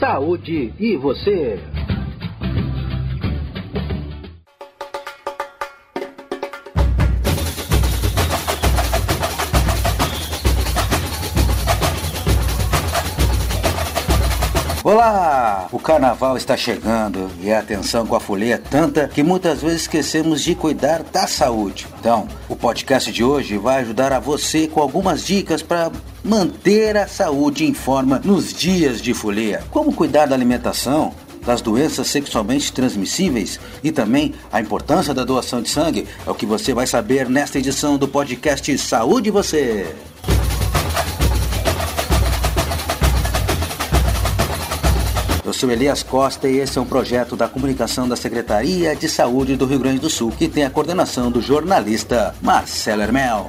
saúde e você. Olá! O carnaval está chegando e a atenção com a folia é tanta que muitas vezes esquecemos de cuidar da saúde. Então, o podcast de hoje vai ajudar a você com algumas dicas para manter a saúde em forma nos dias de folia. Como cuidar da alimentação, das doenças sexualmente transmissíveis e também a importância da doação de sangue é o que você vai saber nesta edição do podcast Saúde e Você. Eu sou Elias Costa e esse é um projeto da comunicação da Secretaria de Saúde do Rio Grande do Sul, que tem a coordenação do jornalista Marcelo Hermel.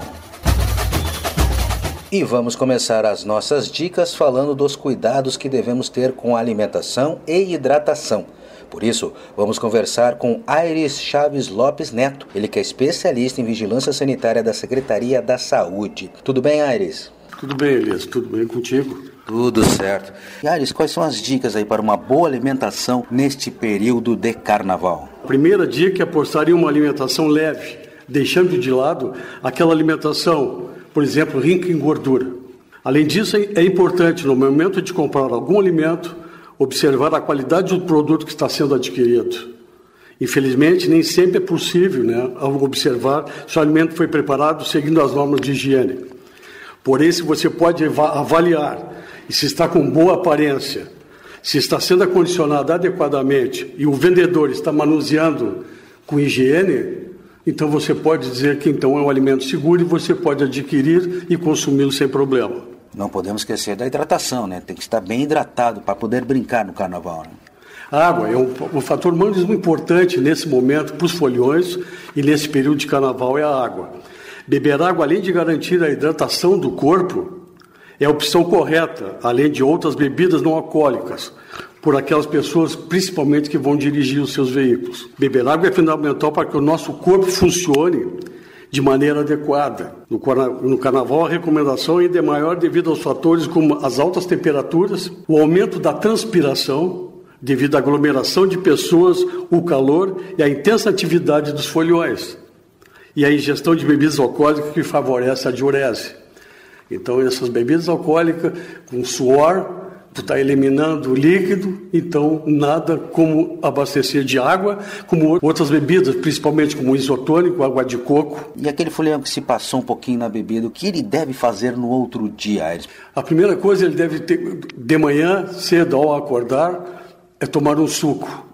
E vamos começar as nossas dicas falando dos cuidados que devemos ter com a alimentação e hidratação. Por isso, vamos conversar com Aires Chaves Lopes Neto, ele que é especialista em vigilância sanitária da Secretaria da Saúde. Tudo bem, Aires? Tudo bem, Elias. Tudo bem contigo? Tudo certo. E Aires, quais são as dicas aí para uma boa alimentação neste período de carnaval? A primeira dica é apostar em uma alimentação leve, deixando de lado aquela alimentação, por exemplo, rica em gordura. Além disso, é importante, no momento de comprar algum alimento, observar a qualidade do produto que está sendo adquirido. Infelizmente, nem sempre é possível, observar se o alimento foi preparado seguindo as normas de higiene. Porém, se você pode avaliar e se está com boa aparência, se está sendo acondicionado adequadamente e o vendedor está manuseando com higiene, então você pode dizer que então é um alimento seguro e você pode adquirir e consumi-lo sem problema. Não podemos esquecer da hidratação, né? Tem que estar bem hidratado para poder brincar no carnaval, né? A água é um fator muito importante nesse momento para os foliões e nesse período de carnaval é a água. Beber água, além de garantir a hidratação do corpo, é a opção correta, além de outras bebidas não alcoólicas, por aquelas pessoas, principalmente, que vão dirigir os seus veículos. Beber água é fundamental para que o nosso corpo funcione de maneira adequada. No carnaval, a recomendação ainda é maior devido aos fatores como as altas temperaturas, o aumento da transpiração, devido à aglomeração de pessoas, o calor e a intensa atividade dos foliões. E a ingestão de bebidas alcoólicas que favorece a diurese. Então, essas bebidas alcoólicas, com suor, está eliminando o líquido, então nada como abastecer de água, como outras bebidas, principalmente como isotônico, água de coco. E aquele folião que se passou um pouquinho na bebida, o que ele deve fazer no outro dia, Aires? A primeira coisa ele deve ter, de manhã, cedo ao acordar, é tomar um suco.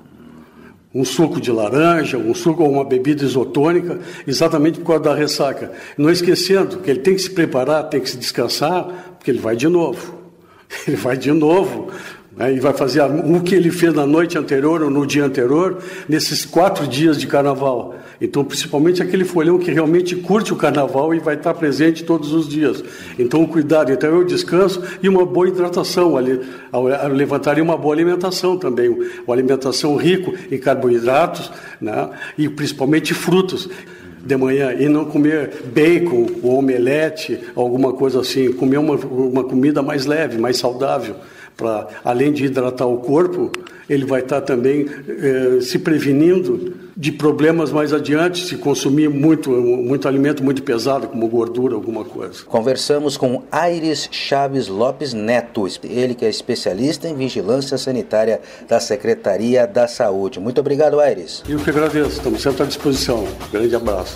Um suco de laranja, um suco ou uma bebida isotônica, exatamente por causa da ressaca. Não esquecendo que ele tem que se preparar, tem que se descansar, porque ele vai de novo. Ele vai de novo, né? E vai fazer o que ele fez na noite anterior ou no dia anterior, nesses 4 dias de carnaval. Então, principalmente aquele folhão que realmente curte o carnaval e vai estar presente todos os dias. Então, cuidado. Então, é o descanso e uma boa hidratação. Levantaria uma boa alimentação também. Uma alimentação rica em carboidratos, né? E principalmente frutos de manhã. E não comer bacon ou omelete, alguma coisa assim. Comer uma comida mais leve, mais saudável. Além de hidratar o corpo, ele vai estar também se prevenindo de problemas mais adiante, se consumir muito alimento muito pesado, como gordura, alguma coisa. Conversamos com Aires Chaves Lopes Neto, ele que é especialista em vigilância sanitária da Secretaria da Saúde. Muito obrigado, Aires. Eu que agradeço, estamos sempre à disposição. Um grande abraço.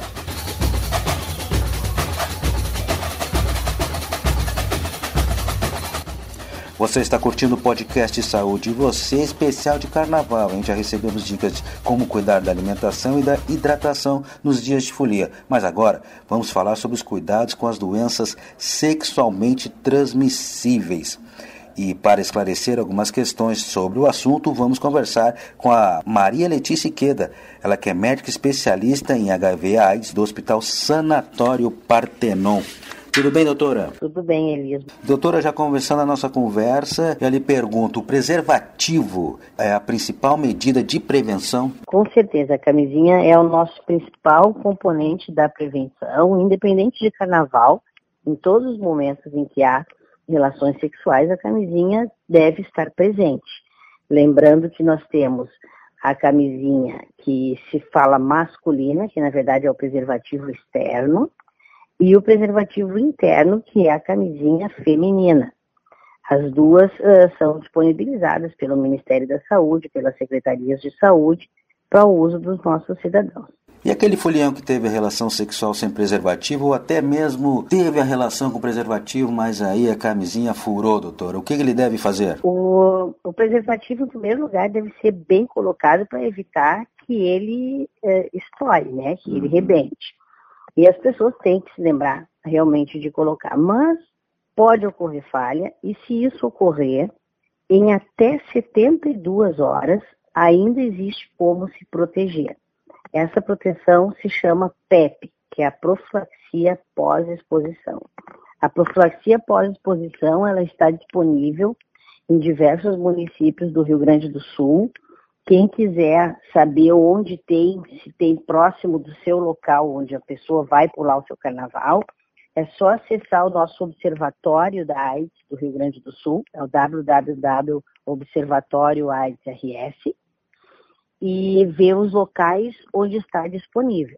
Você está curtindo o podcast Saúde e Você, especial de carnaval, hein? Já recebemos dicas de como cuidar da alimentação e da hidratação nos dias de folia. Mas agora vamos falar sobre os cuidados com as doenças sexualmente transmissíveis. E para esclarecer algumas questões sobre o assunto, vamos conversar com a Maria Letícia Iqueda, ela que é médica especialista em HIV/AIDS do Hospital Sanatório Partenon. Tudo bem, doutora? Tudo bem, Elias. Doutora, já conversando a nossa conversa, eu lhe pergunto, o preservativo é a principal medida de prevenção? Com certeza, a camisinha é o nosso principal componente da prevenção, independente de carnaval, em todos os momentos em que há relações sexuais, a camisinha deve estar presente. Lembrando que nós temos a camisinha que se fala masculina, que na verdade é o preservativo externo, e o preservativo interno, que é a camisinha feminina. As duas são disponibilizadas pelo Ministério da Saúde, pelas secretarias de saúde, para o uso dos nossos cidadãos. E aquele folião que teve a relação sexual sem preservativo, ou até mesmo teve a relação com preservativo, mas aí a camisinha furou, doutora, o que ele deve fazer? O preservativo, em primeiro lugar, deve ser bem colocado para evitar que ele estoure, né? Que ele rebente. E as pessoas têm que se lembrar realmente de colocar. Mas pode ocorrer falha, e se isso ocorrer, em até 72 horas, ainda existe como se proteger. Essa proteção se chama PEP, que é a profilaxia pós-exposição. A profilaxia pós-exposição, ela está disponível em diversos municípios do Rio Grande do Sul. Quem quiser saber onde tem, se tem próximo do seu local onde a pessoa vai pular o seu carnaval, é só acessar o nosso Observatório da AIDS do Rio Grande do Sul, é o www.observatorioaids.rs, e ver os locais onde está disponível.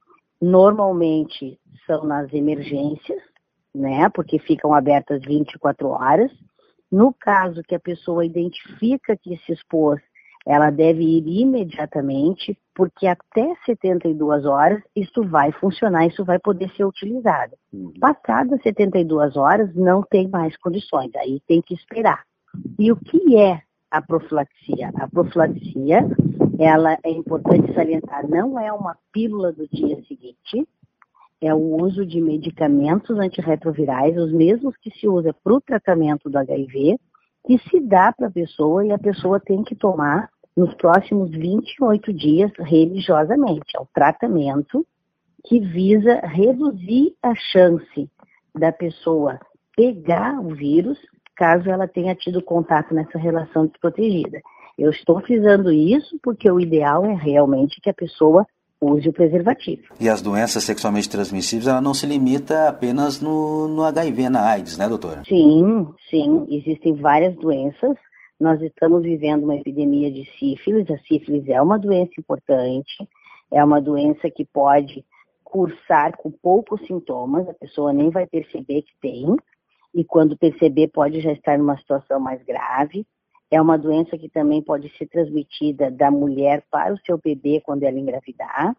Normalmente são nas emergências, né, porque ficam abertas 24 horas. No caso que a pessoa identifica que se expôs, ela deve ir imediatamente, porque até 72 horas isso vai funcionar, isso vai poder ser utilizado. Passadas 72 horas não tem mais condições, aí tem que esperar. E o que é a profilaxia? A profilaxia, ela é importante salientar, não é uma pílula do dia seguinte, é o uso de medicamentos antirretrovirais, os mesmos que se usa para o tratamento do HIV, que se dá para a pessoa e a pessoa tem que tomar nos próximos 28 dias religiosamente. É um tratamento que visa reduzir a chance da pessoa pegar o vírus caso ela tenha tido contato nessa relação desprotegida. Eu estou frisando isso porque o ideal é realmente que a pessoa use o preservativo. E as doenças sexualmente transmissíveis, ela não se limita apenas no HIV, na AIDS, né, doutora? Sim, existem várias doenças. Nós estamos vivendo uma epidemia de sífilis. A sífilis é uma doença importante, é uma doença que pode cursar com poucos sintomas, a pessoa nem vai perceber que tem, e quando perceber pode já estar numa situação mais grave. É uma doença que também pode ser transmitida da mulher para o seu bebê quando ela engravidar.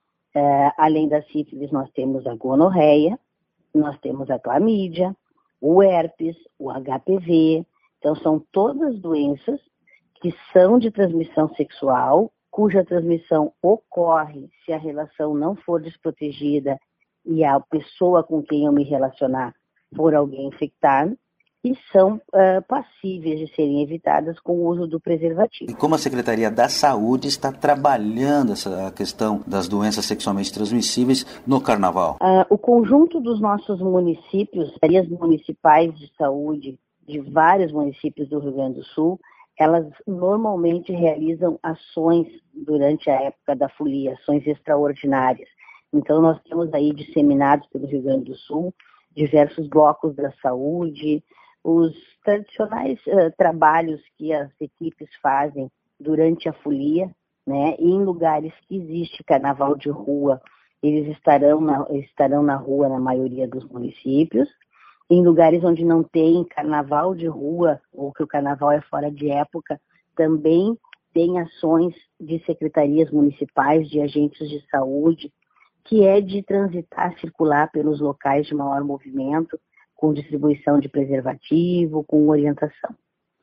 Além da sífilis, nós temos a gonorreia, nós temos a clamídia, o herpes, o HPV. Então, são todas doenças que são de transmissão sexual, cuja transmissão ocorre se a relação não for desprotegida e a pessoa com quem eu me relacionar for alguém infectado, e são passíveis de serem evitadas com o uso do preservativo. E como a Secretaria da Saúde está trabalhando essa questão das doenças sexualmente transmissíveis no Carnaval? O conjunto dos nossos municípios, secretarias municipais de saúde de vários municípios do Rio Grande do Sul, elas normalmente realizam ações durante a época da folia, ações extraordinárias. Então, nós temos aí disseminados pelo Rio Grande do Sul diversos blocos da saúde, os tradicionais trabalhos que as equipes fazem durante a folia, né? E em lugares que existe carnaval de rua, eles estarão na rua na maioria dos municípios. Em lugares onde não tem carnaval de rua, ou que o carnaval é fora de época, também tem ações de secretarias municipais, de agentes de saúde, que é de transitar, circular pelos locais de maior movimento, com distribuição de preservativo, com orientação.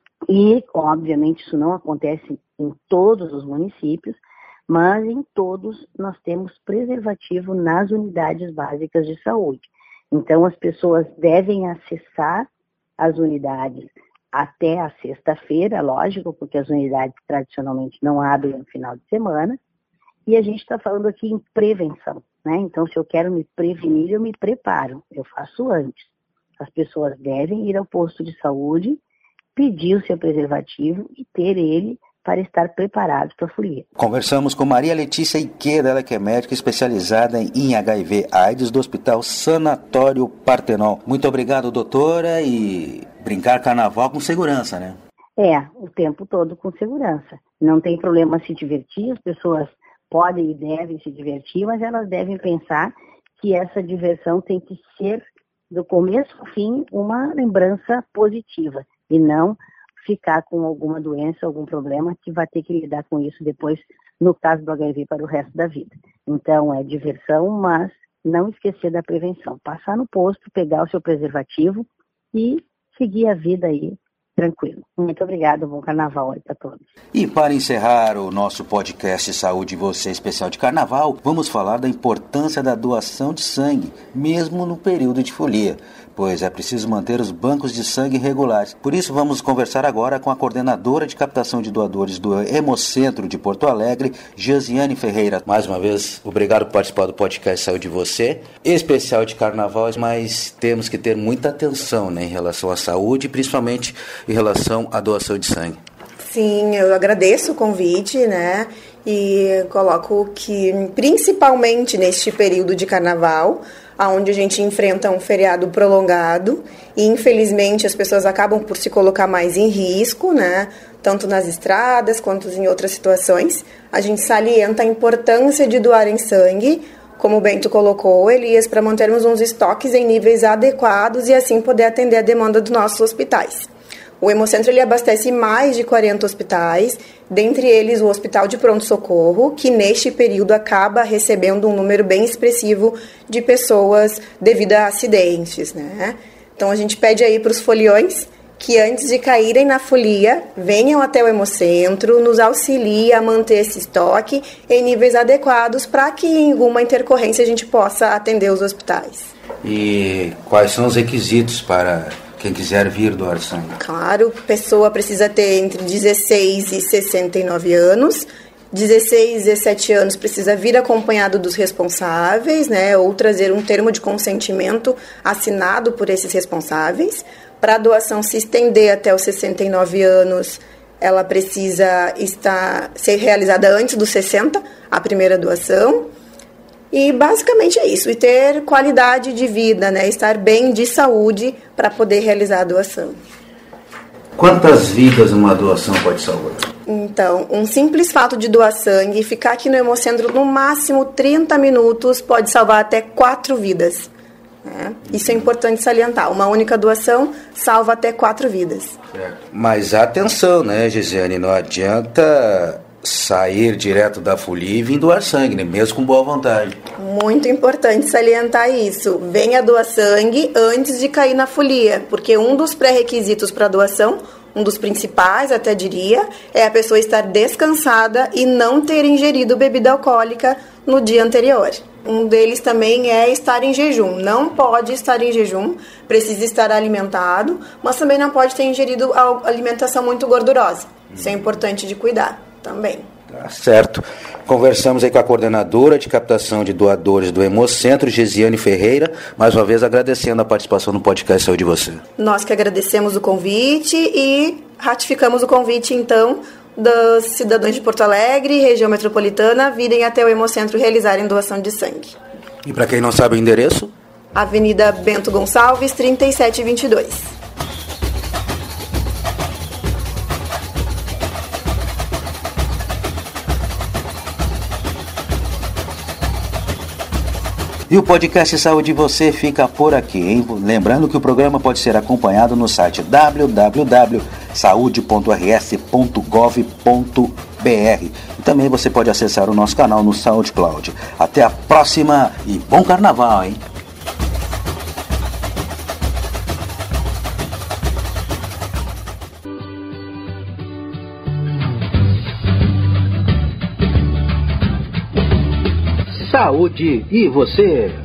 E, obviamente, isso não acontece em todos os municípios, mas em todos nós temos preservativo nas unidades básicas de saúde. Então, as pessoas devem acessar as unidades até a sexta-feira, lógico, porque as unidades tradicionalmente não abrem no final de semana, e a gente está falando aqui em prevenção, né? Então, se eu quero me prevenir, eu me preparo, eu faço antes. As pessoas devem ir ao posto de saúde, pedir o seu preservativo e ter ele para estar preparados para a folia. Conversamos com Maria Letícia Iqueda, ela que é médica especializada em HIV/AIDS do Hospital Sanatório Partenon. Muito obrigado, doutora, e brincar carnaval com segurança, né? O tempo todo com segurança. Não tem problema se divertir, as pessoas podem e devem se divertir, mas elas devem pensar que essa diversão tem que ser, do começo ao fim, uma lembrança positiva e não ficar com alguma doença, algum problema que vai ter que lidar com isso depois, no caso do HIV, para o resto da vida. Então, é diversão, mas não esquecer da prevenção. Passar no posto, pegar o seu preservativo e seguir a vida aí tranquilo. Muito obrigada, bom carnaval aí para todos. E para encerrar o nosso podcast Saúde Você especial de carnaval, vamos falar da importância da doação de sangue, mesmo no período de folia, pois é preciso manter os bancos de sangue regulares. Por isso vamos conversar agora com a coordenadora de captação de doadores do Hemocentro de Porto Alegre, Josiane Ferreira. Mais uma vez, obrigado por participar do podcast Saúde Você, especial de carnaval, mas temos que ter muita atenção, né, em relação à saúde, principalmente em relação à doação de sangue. Sim, eu agradeço o convite, né? E coloco que, principalmente neste período de carnaval, onde a gente enfrenta um feriado prolongado e, infelizmente, as pessoas acabam por se colocar mais em risco, né? Tanto nas estradas quanto em outras situações, a gente salienta a importância de doarem sangue, como o Bento colocou, Elias, para mantermos uns estoques em níveis adequados e assim poder atender a demanda dos nossos hospitais. O Hemocentro ele abastece mais de 40 hospitais, dentre eles o Hospital de Pronto-Socorro, que neste período acaba recebendo um número bem expressivo de pessoas devido a acidentes, né? Então a gente pede aí para os foliões que antes de caírem na folia, venham até o Hemocentro, nos auxilie a manter esse estoque em níveis adequados para que em alguma intercorrência a gente possa atender os hospitais. E quais são os requisitos para quem quiser vir doar sangue? Claro, a pessoa precisa ter entre 16 e 69 anos. 16, 17 anos precisa vir acompanhado dos responsáveis, né, ou trazer um termo de consentimento assinado por esses responsáveis. Para a doação se estender até os 69 anos, ela precisa ser realizada antes dos 60, a primeira doação. E basicamente é isso, e ter qualidade de vida, né? Estar bem de saúde para poder realizar a doação. Quantas vidas uma doação pode salvar? Então, um simples fato de doar sangue e ficar aqui no Hemocentro no máximo 30 minutos pode salvar até 4 vidas. Né? Isso é importante salientar, uma única doação salva até 4 vidas. Certo. Mas atenção, né, Gisele, não adianta sair direto da folia e vir doar sangue, né? Mesmo com boa vontade. Muito importante salientar isso. Venha doar sangue antes de cair na folia, porque um dos pré-requisitos para a doação, um dos principais, até diria, é a pessoa estar descansada e não ter ingerido bebida alcoólica no dia anterior. Um deles também é estar em jejum. Não pode estar em jejum, precisa estar alimentado, mas também não pode ter ingerido alimentação muito gordurosa. Isso é importante de cuidar também. Tá certo. Conversamos aí com a coordenadora de captação de doadores do Hemocentro, Josiane Ferreira, mais uma vez agradecendo a participação no podcast Saúde Você. Nós que agradecemos o convite e ratificamos o convite, então, dos cidadãos de Porto Alegre, região metropolitana, virem até o Hemocentro realizarem doação de sangue. E para quem não sabe o endereço? Avenida Bento Gonçalves, 3722. E o podcast Saúde Você fica por aqui, hein? Lembrando que o programa pode ser acompanhado no site www.saude.rs.gov.br e também você pode acessar o nosso canal no SoundCloud. Até a próxima e bom carnaval, hein? Saúde e você.